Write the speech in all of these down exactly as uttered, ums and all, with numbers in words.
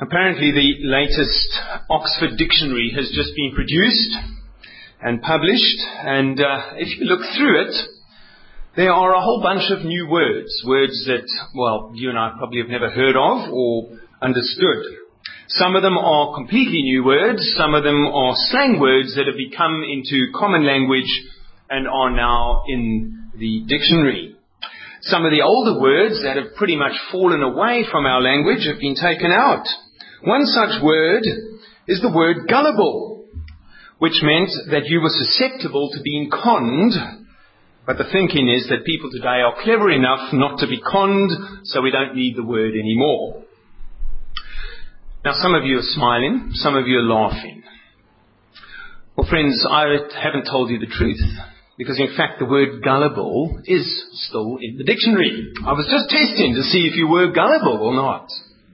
Apparently the latest Oxford Dictionary has just been produced and published, and uh, if you look through it, there are a whole bunch of new words, words that, well, you and I probably have never heard of or understood. Some of them are completely new words, some of them are slang words that have become into common language and are now in the dictionary. Some of the older words that have pretty much fallen away from our language have been taken out. One such word is the word gullible, which meant that you were susceptible to being conned, but the thinking is that people today are clever enough not to be conned, so we don't need the word anymore. Now, some of you are smiling, some of you are laughing. Well, friends, I haven't told you the truth, because in fact the word gullible is still in the dictionary. I was just testing to see if you were gullible or not.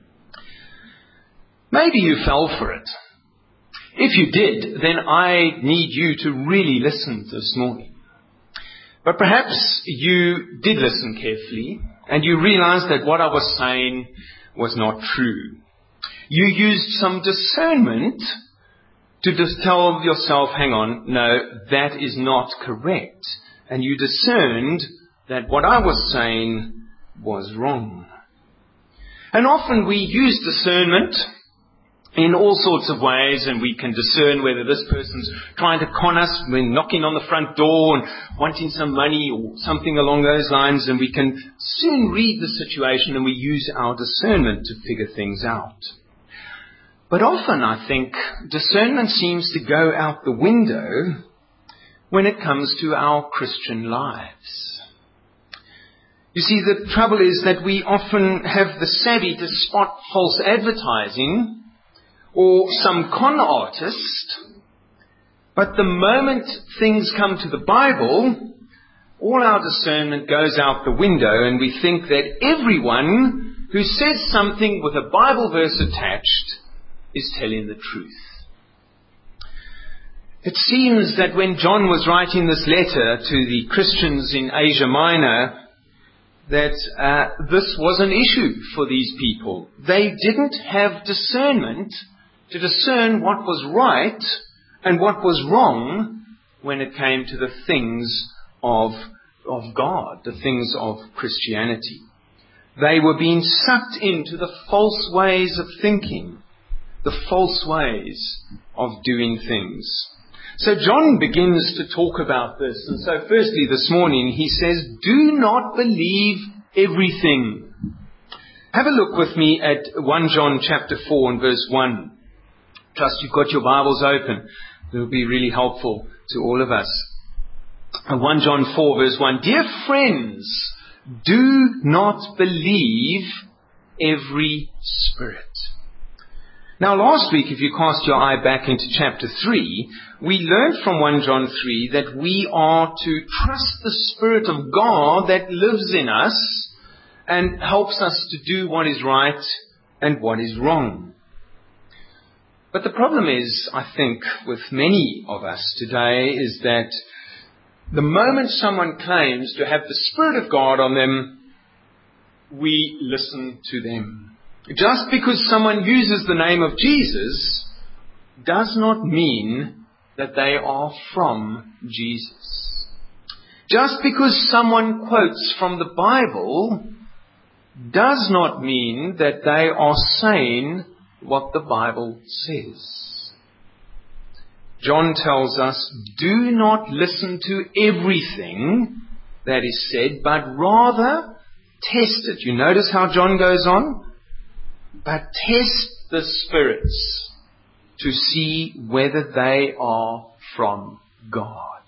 Maybe you fell for it. If you did, then I need you to really listen this morning. But perhaps you did listen carefully, and you realized that what I was saying was not true. You used some discernment to just tell yourself, hang on, no, that is not correct. And you discerned that what I was saying was wrong. And often we use discernment in all sorts of ways, and we can discern whether this person's trying to con us when knocking on the front door and wanting some money or something along those lines, and we can soon read the situation and we use our discernment to figure things out. But often, I think, discernment seems to go out the window when it comes to our Christian lives. You see, the trouble is that we often have the savvy to spot false advertising or some con artist, but the moment things come to the Bible, all our discernment goes out the window, and we think that everyone who says something with a Bible verse attached is telling the truth. It seems that when John was writing this letter to the Christians in Asia Minor, that uh, this was an issue for these people. They didn't have discernment to discern what was right and what was wrong when it came to the things of, of God, the things of Christianity. They were being sucked into the false ways of thinking, the false ways of doing things. So John begins to talk about this. And so firstly this morning he says, do not believe everything. Have a look with me at First John chapter four and verse one. Trust you've got your Bibles open. It will be really helpful to all of us. First John four verse one. Dear friends, do not believe every spirit. Now last week, if you cast your eye back into chapter three, we learned from First John three that we are to trust the Spirit of God that lives in us and helps us to do what is right and what is wrong. But the problem is, I think, with many of us today is that the moment someone claims to have the Spirit of God on them, we listen to them. Just because someone uses the name of Jesus does not mean that they are from Jesus. Just because someone quotes from the Bible does not mean that they are saying what the Bible says. John tells us, do not listen to everything that is said, but rather test it. You notice how John goes on? But test the spirits to see whether they are from God.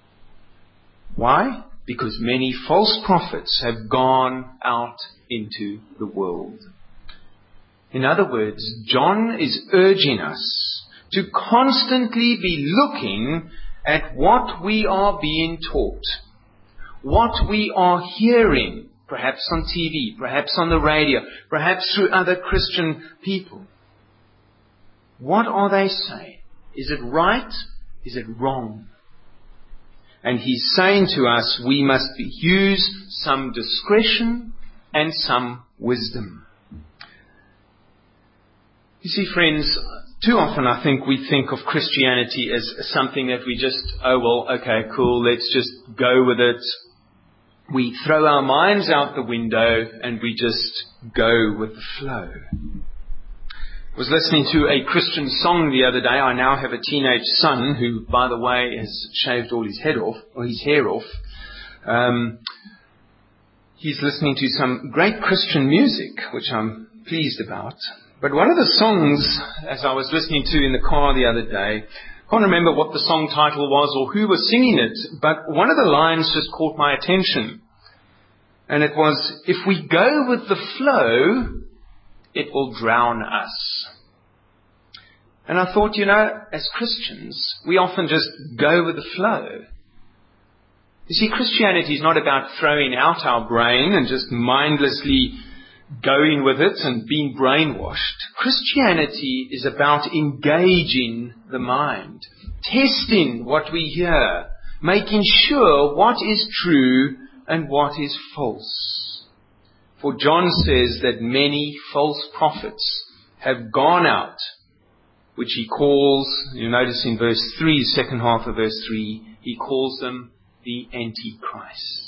Why? Because many false prophets have gone out into the world. In other words, John is urging us to constantly be looking at what we are being taught, what we are hearing, perhaps on T V, perhaps on the radio, perhaps through other Christian people. What are they saying? Is it right? Is it wrong? And he's saying to us, we must use some discretion and some wisdom. You You see, friends, too often I think we think of Christianity as something that we just, oh well, okay, cool, let's just go with it. We throw our minds out the window and we just go with the flow. I was listening to a Christian song the other day. I now have a teenage son who, by the way, has shaved all his head off, or his hair off. Um, he's listening to some great Christian music, which I'm pleased about. But one of the songs, as I was listening to in the car the other day, I can't remember what the song title was or who was singing it, but one of the lines just caught my attention. And it was, if we go with the flow, it will drown us. And I thought, you know, as Christians, we often just go with the flow. You see, Christianity is not about throwing out our brain and just mindlessly going with it and being brainwashed. Christianity is about engaging the mind, testing what we hear, making sure what is true and what is false. For John says that many false prophets have gone out, which he calls, you notice in verse three, second half of verse three, he calls them the Antichrist.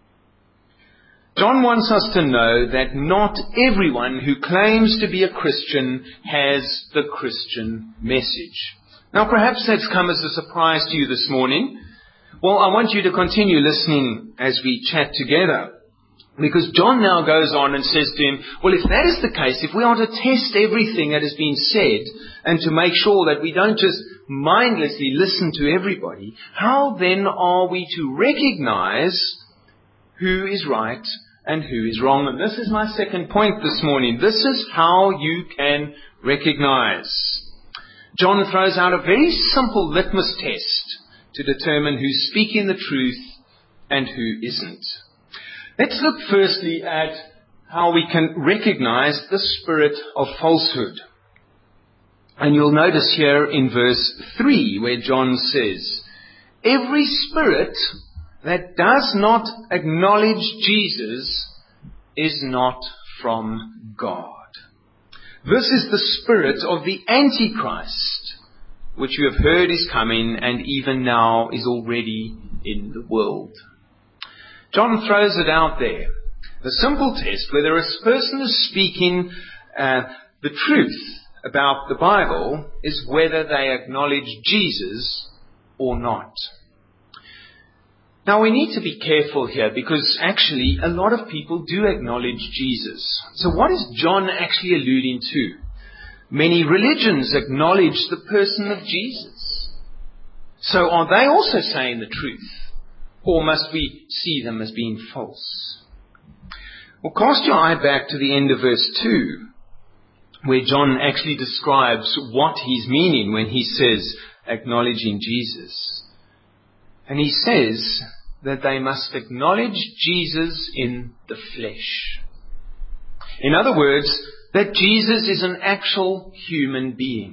John wants us to know that not everyone who claims to be a Christian has the Christian message. Now perhaps that's come as a surprise to you this morning. Well, I want you to continue listening as we chat together. Because John now goes on and says to him, well, if that is the case, if we are to test everything that has been said and to make sure that we don't just mindlessly listen to everybody, how then are we to recognize who is right and who is wrong? And this is my second point this morning. This is how you can recognize. John throws out a very simple litmus test to determine who's speaking the truth and who isn't. Let's look firstly at how we can recognize the spirit of falsehood. And you'll notice here in verse three where John says, every spirit that does not acknowledge Jesus is not from God. This is the spirit of the Antichrist, which you have heard is coming and even now is already in the world. John throws it out there. The simple test, whether a person is speaking uh, the truth about the Bible, is whether they acknowledge Jesus or not. Now we need to be careful here because actually a lot of people do acknowledge Jesus. So what is John actually alluding to? Many religions acknowledge the person of Jesus. So are they also saying the truth? Or must we see them as being false? Well, cast your eye back to the end of verse two, where John actually describes what he's meaning when he says acknowledging Jesus. And he says that they must acknowledge Jesus in the flesh. In other words, that Jesus is an actual human being.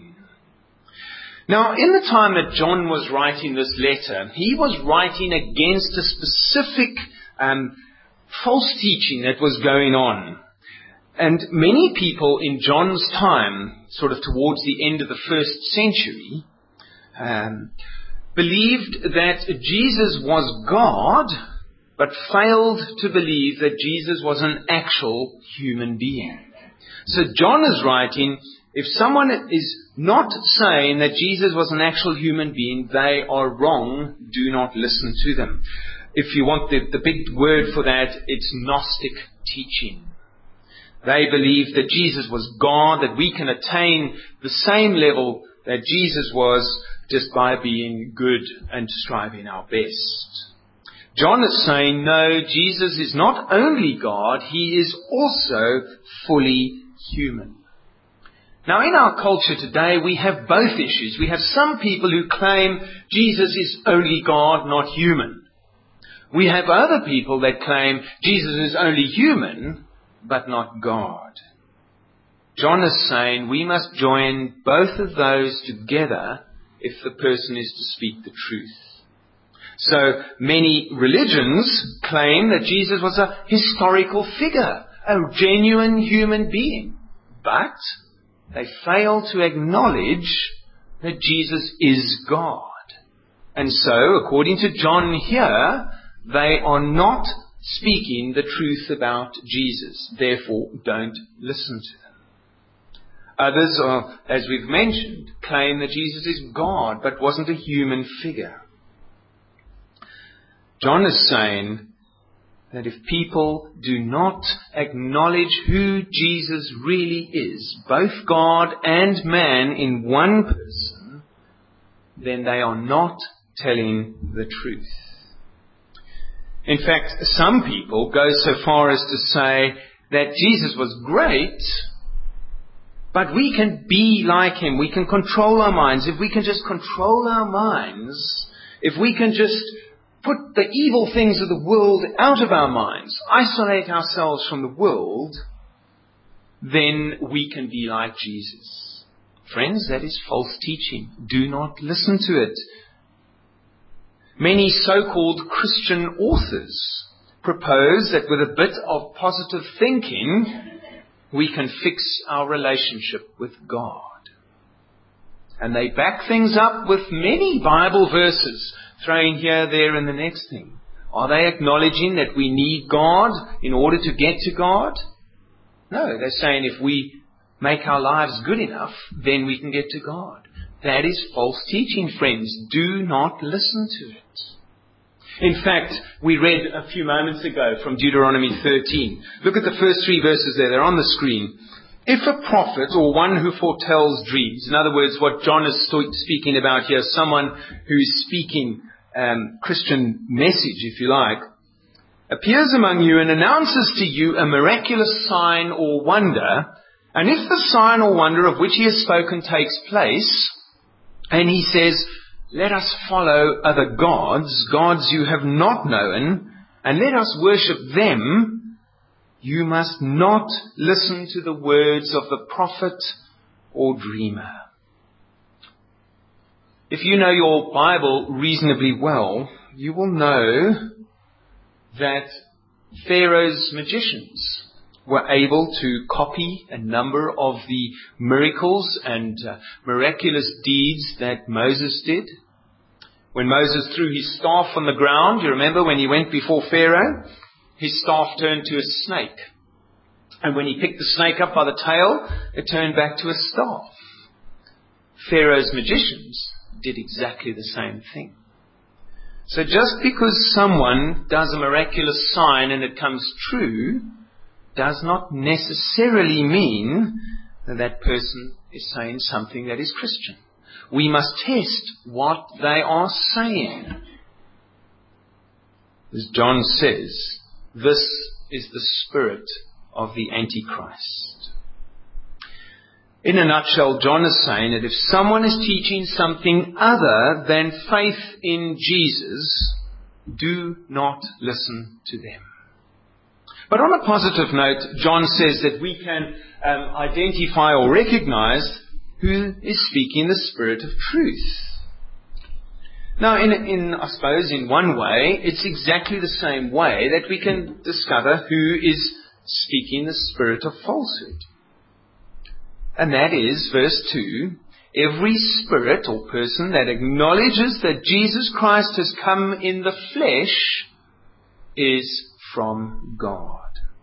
Now, in the time that John was writing this letter, he was writing against a specific um, false teaching that was going on. And many people in John's time, sort of towards the end of the first century, um, believed that Jesus was God, but failed to believe that Jesus was an actual human being. So John is writing, if someone is not saying that Jesus was an actual human being, they are wrong. Do not listen to them. If you want the, the big word for that, it's Gnostic teaching. They believe that Jesus was God, that we can attain the same level that Jesus was just by being good and striving our best. John is saying, no, Jesus is not only God, he is also fully human. Now, in our culture today, we have both issues. We have some people who claim Jesus is only God, not human. We have other people that claim Jesus is only human, but not God. John is saying we must join both of those together if the person is to speak the truth. So many religions claim that Jesus was a historical figure, a genuine human being. But They fail to acknowledge that Jesus is God. And so, according to John here, they are not speaking the truth about Jesus. Therefore, don't listen to them. Others are, as we've mentioned, claim that Jesus is God, but wasn't a human figure. John is saying that if people do not acknowledge who Jesus really is, both God and man in one person, then they are not telling the truth. In fact, some people go so far as to say that Jesus was great, but we can be like him. We can control our minds. If we can just control our minds, if we can just put the evil things of the world out of our minds, isolate ourselves from the world, then we can be like Jesus. Friends, that is false teaching. Do not listen to it. Many so-called Christian authors propose that with a bit of positive thinking, we can fix our relationship with God. And they back things up with many Bible verses, throwing here, there, and the next thing. Are they acknowledging that we need God in order to get to God? No, they're saying if we make our lives good enough, then we can get to God. That is false teaching, friends. Do not listen to it. In fact, we read a few moments ago from Deuteronomy thirteen. Look at the first three verses there. They're on the screen. If a prophet or one who foretells dreams, in other words, what John is speaking about here, someone who is speaking um, Christian message, if you like, appears among you and announces to you a miraculous sign or wonder, and if the sign or wonder of which he has spoken takes place, and he says, let us follow other gods, gods you have not known, and let us worship them, you must not listen to the words of the prophet or dreamer. If you know your Bible reasonably well, you will know that Pharaoh's magicians were able to copy a number of the miracles and uh, miraculous deeds that Moses did. When Moses threw his staff on the ground, you remember when he went before Pharaoh, his staff turned to a snake. And when he picked the snake up by the tail, it turned back to a staff. Pharaoh's magicians did exactly the same thing. So just because someone does a miraculous sign and it comes true, does not necessarily mean that that person is saying something that is Christian. We must test what they are saying. As John says, this is the spirit of the Antichrist. In a nutshell, John is saying that if someone is teaching something other than faith in Jesus, do not listen to them. But on a positive note, John says that we can um, identify or recognize who is speaking the spirit of truth. Now, in, in, I suppose, in one way, it's exactly the same way that we can discover who is speaking the spirit of falsehood. And that is, verse two, every spirit or person that acknowledges that Jesus Christ has come in the flesh is from God.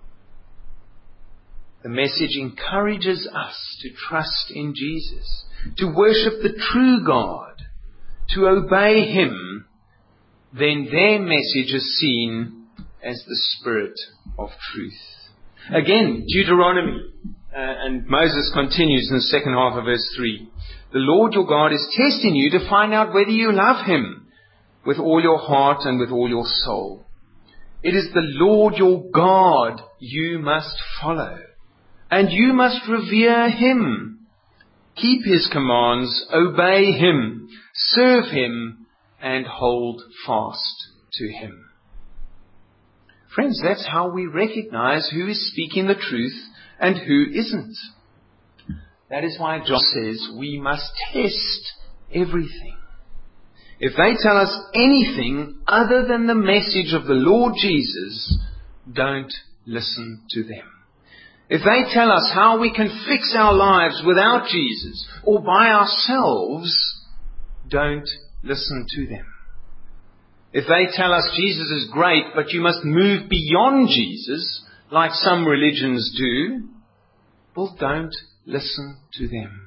The message encourages us to trust in Jesus, to worship the true God, to obey Him. Then their message is seen as the spirit of truth. Again, Deuteronomy, uh, and Moses continues in the second half of verse three. The Lord your God is testing you to find out whether you love Him with all your heart and with all your soul. It is the Lord your God you must follow, and you must revere Him. Keep His commands, obey Him, serve Him, and hold fast to Him. Friends, that's how we recognize who is speaking the truth and who isn't. That is why John says we must test everything. If they tell us anything other than the message of the Lord Jesus, don't listen to them. if they tell us how we can fix our lives without Jesus or by ourselves, don't listen to them. If they tell us Jesus is great, but you must move beyond Jesus, like some religions do, well, don't listen to them.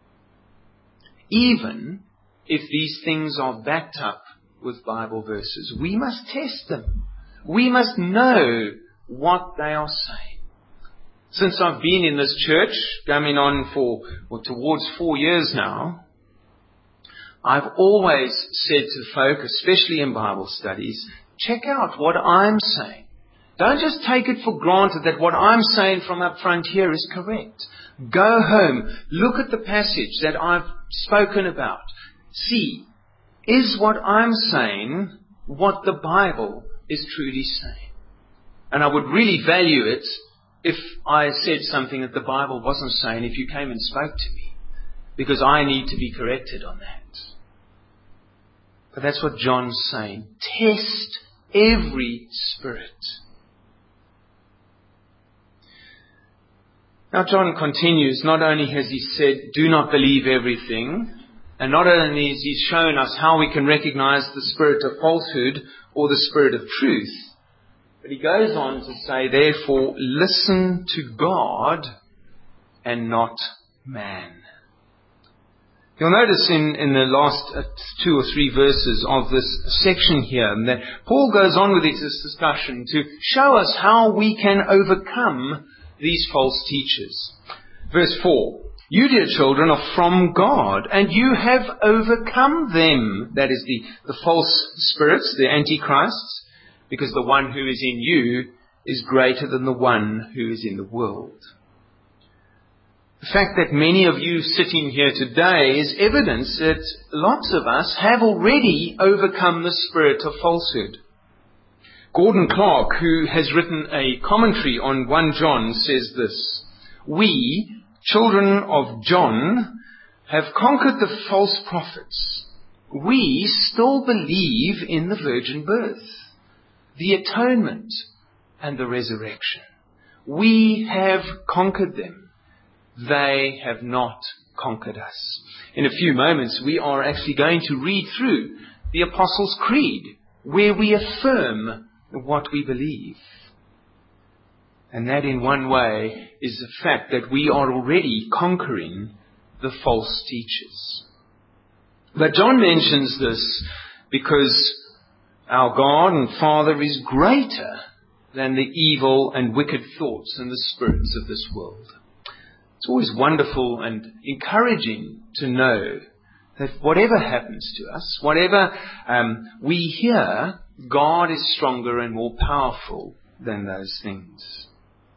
Even if these things are backed up with Bible verses, we must test them. We must know what they are saying. Since I've been in this church, coming on for, well, towards four years now, I've always said to folk, especially in Bible studies, check out what I'm saying. Don't just take it for granted that what I'm saying from up front here is correct. Go home, look at the passage that I've spoken about. See, is what I'm saying what the Bible is truly saying? And I would really value it if I said something that the Bible wasn't saying, if you came and spoke to me, because I need to be corrected on that. But that's what John's saying. Test every spirit. Now John continues, not only has he said, do not believe everything, and not only has he shown us how we can recognize the spirit of falsehood or the spirit of truth, but he goes on to say, therefore, listen to God and not man. You'll notice in, in the last uh, two or three verses of this section here that Paul goes on with this discussion to show us how we can overcome these false teachers. Verse four, you, dear children, are from God, and you have overcome them. That is the, the false spirits, the antichrists, because the one who is in you is greater than the one who is in the world. The fact that many of you sitting here today is evidence that lots of us have already overcome the spirit of falsehood. Gordon Clark, who has written a commentary on First John, says this: we, children of John, have conquered the false prophets. We still believe in the virgin birth, the atonement, and the resurrection. We have conquered them. They have not conquered us. In a few moments, we are actually going to read through the Apostles' Creed, where we affirm what we believe. And that in one way is the fact that we are already conquering the false teachers. But John mentions this because our God and Father is greater than the evil and wicked thoughts and the spirits of this world. It's always wonderful and encouraging to know that whatever happens to us, whatever um, we hear, God is stronger and more powerful than those things.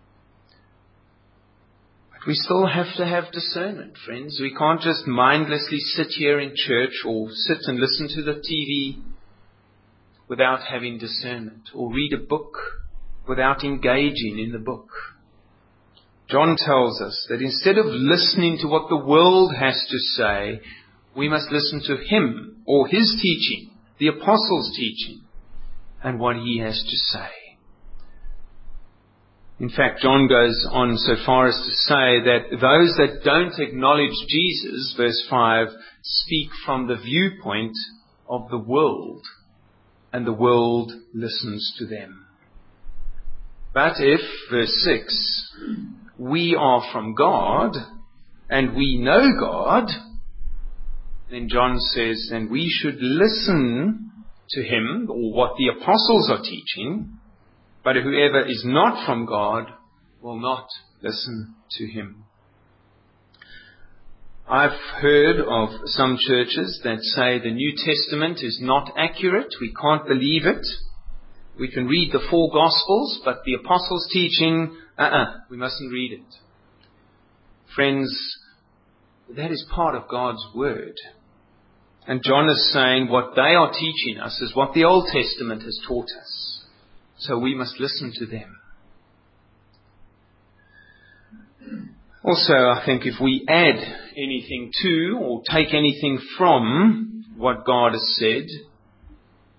But we still have to have discernment, friends. We can't just mindlessly sit here in church or sit and listen to the T V without having discernment, or read a book without engaging in the book. John tells us that instead of listening to what the world has to say, we must listen to him or his teaching, the apostles' teaching, and what he has to say. In fact, John goes on so far as to say that those that don't acknowledge Jesus, verse five, speak from the viewpoint of the world, and the world listens to them. But if, verse six, we are from God, and we know God, then John says, then we should listen to him, or what the apostles are teaching, but whoever is not from God will not listen to him. I've heard of some churches that say the New Testament is not accurate, we can't believe it. We can read the four Gospels, but the apostles' teaching, uh-uh, we mustn't read it. Friends, that is part of God's Word. And John is saying what they are teaching us is what the Old Testament has taught us. So we must listen to them. Also, I think if we add anything to or take anything from what God has said,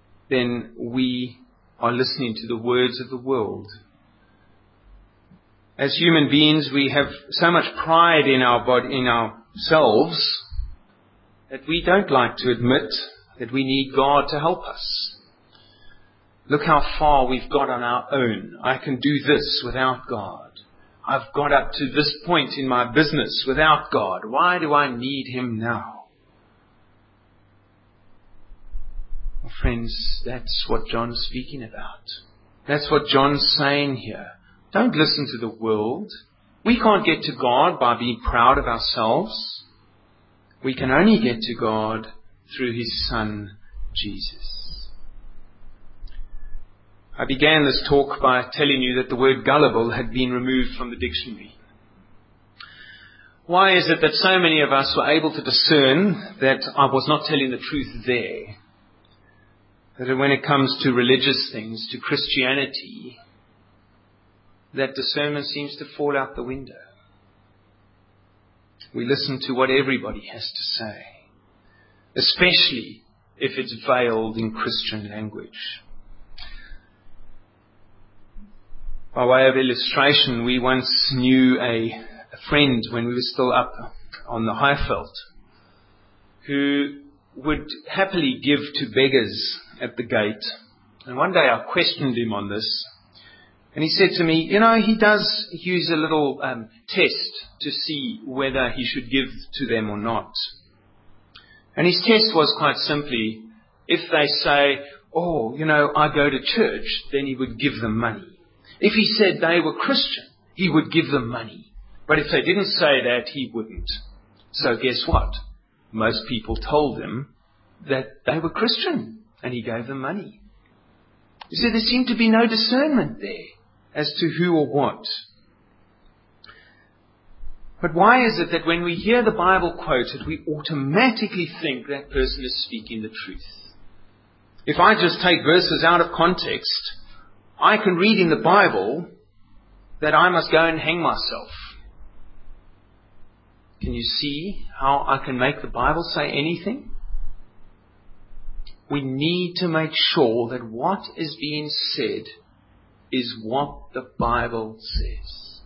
then we are listening to the words of the world. As human beings, we have so much pride in our body, in ourselves, that we don't like to admit that we need God to help us. Look how far we've got on our own. I can do this without God. I've got up to this point in my business without God. Why do I need Him now? Well, friends, that's what John's speaking about. That's what John's saying here. Don't listen to the world. We can't get to God by being proud of ourselves. We can only get to God through His Son, Jesus. I began this talk by telling you that the word gullible had been removed from the dictionary. Why is it that so many of us were able to discern that I was not telling the truth there? That when it comes to religious things, to Christianity, that discernment seems to fall out the window. We listen to what everybody has to say, especially if it's veiled in Christian language. By way of illustration, we once knew a, a friend when we were still up on the Highveld who would happily give to beggars at the gate. And one day I questioned him on this. And he said to me, you know, he does use a little um, test to see whether he should give to them or not. And his test was quite simply, if they say, oh, you know, I go to church, then he would give them money. If he said they were Christian, he would give them money. But if they didn't say that, he wouldn't. So guess what? Most people told him that they were Christian, and he gave them money. You see, there seemed to be no discernment there as to who or what. But why is it that when we hear the Bible quoted, we automatically think that person is speaking the truth? If I just take verses out of context, I can read in the Bible that I must go and hang myself. Can you see how I can make the Bible say anything? We need to make sure that what is being said is what the Bible says.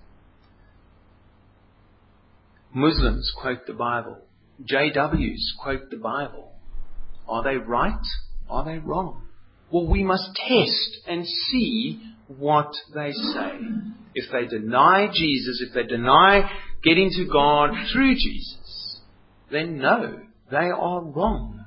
Muslims quote the Bible. J Ws quote the Bible. Are they right? Are they wrong? Well, we must test and see what they say. If they deny Jesus, if they deny getting to God through Jesus, then no, they are wrong.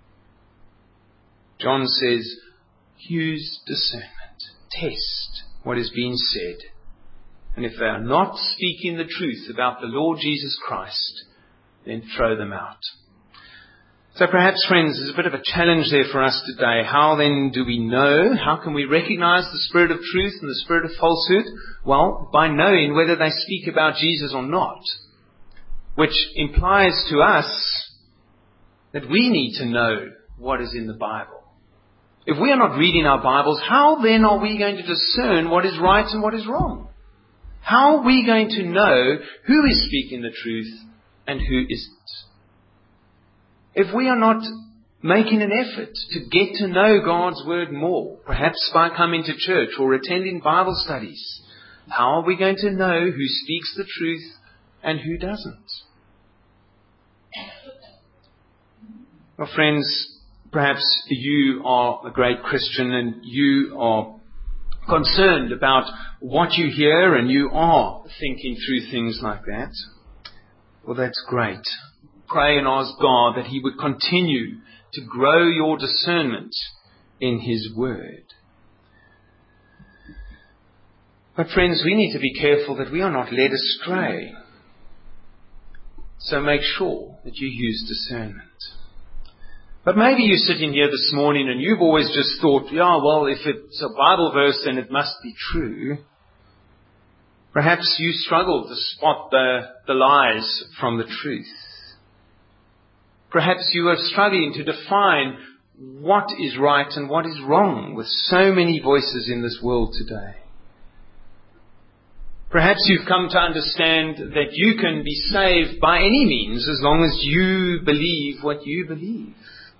John says, use discernment. Test what is being said. And if they are not speaking the truth about the Lord Jesus Christ, then throw them out. So perhaps, friends, there's a bit of a challenge there for us today. How then do we know? How can we recognize the spirit of truth and the spirit of falsehood? Well, by knowing whether they speak about Jesus or not. Which implies to us that we need to know what is in the Bible. If we are not reading our Bibles, how then are we going to discern what is right and what is wrong? How are we going to know who is speaking the truth and who isn't? If we are not making an effort to get to know God's Word more, perhaps by coming to church or attending Bible studies, how are we going to know who speaks the truth and who doesn't? Well, friends, perhaps you are a great Christian and you are concerned about what you hear and you are thinking through things like that. Well, that's great. Pray and ask God that He would continue to grow your discernment in His Word. But friends, we need to be careful that we are not led astray. So make sure that you use discernment. But maybe you're sitting here this morning and you've always just thought, yeah, well, if it's a Bible verse, then it must be true. Perhaps you struggle to spot the, the lies from the truth. Perhaps you are struggling to define what is right and what is wrong with so many voices in this world today. Perhaps you've come to understand that you can be saved by any means as long as you believe what you believe.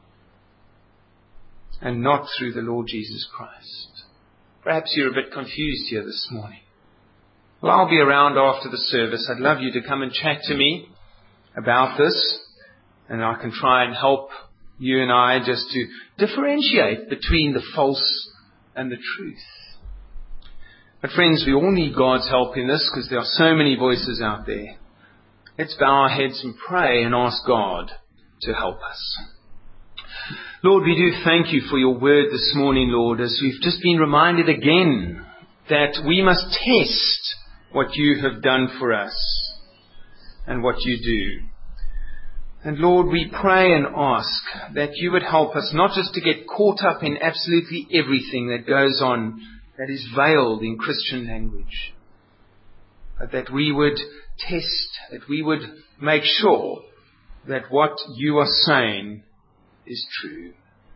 And not through the Lord Jesus Christ. Perhaps you're a bit confused here this morning. Well, I'll be around after the service. I'd love you to come and chat to me about this, and I can try and help you and I just to differentiate between the false and the truth. But friends, we all need God's help in this because there are so many voices out there. Let's bow our heads and pray and ask God to help us. Lord, we do thank you for your word this morning, Lord, as we've just been reminded again that we must test what you have done for us and what you do. And Lord, we pray and ask that you would help us not just to get caught up in absolutely everything that goes on that is veiled in Christian language, but that we would test, that we would make sure that what you are saying is true.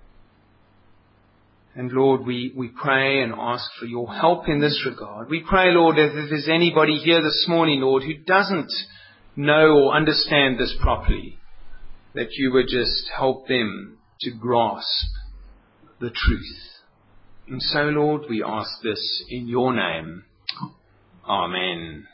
And Lord, we, we pray and ask for your help in this regard. We pray, Lord, that if there's anybody here this morning, Lord, who doesn't know or understand this properly, that you would just help them to grasp the truth. And so, Lord, we ask this in your name. Amen.